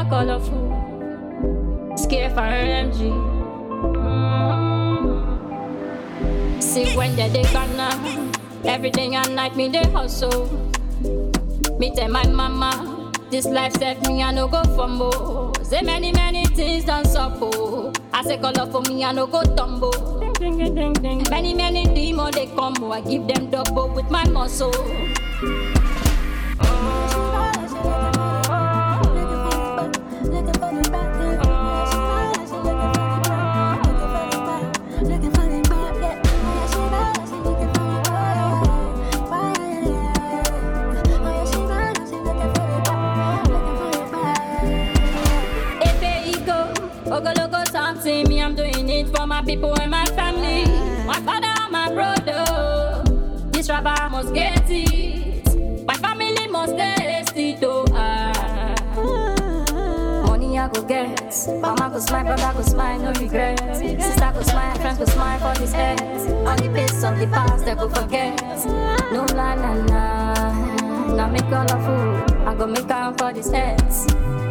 her colorful. Scare for her MG. See when they gonna. Everything at night me they hustle. Me tell my mama, this life set me I no go for more. Say many things done suppo. I say color for me I no go tumble. Ding, ding, ding, ding. Many demons they combo. I give them double with my muscle. Logo something, me I'm doing it for my people and my family. My father and my brother. This rapper must get it. My family must taste it. Oh, money I go get. Mama go smile, brother go smile, no regret. Sister go smile, friends go smile for this head. All the bits of the past they go forget. No la la la. Now make all a fool. I go make am for this head.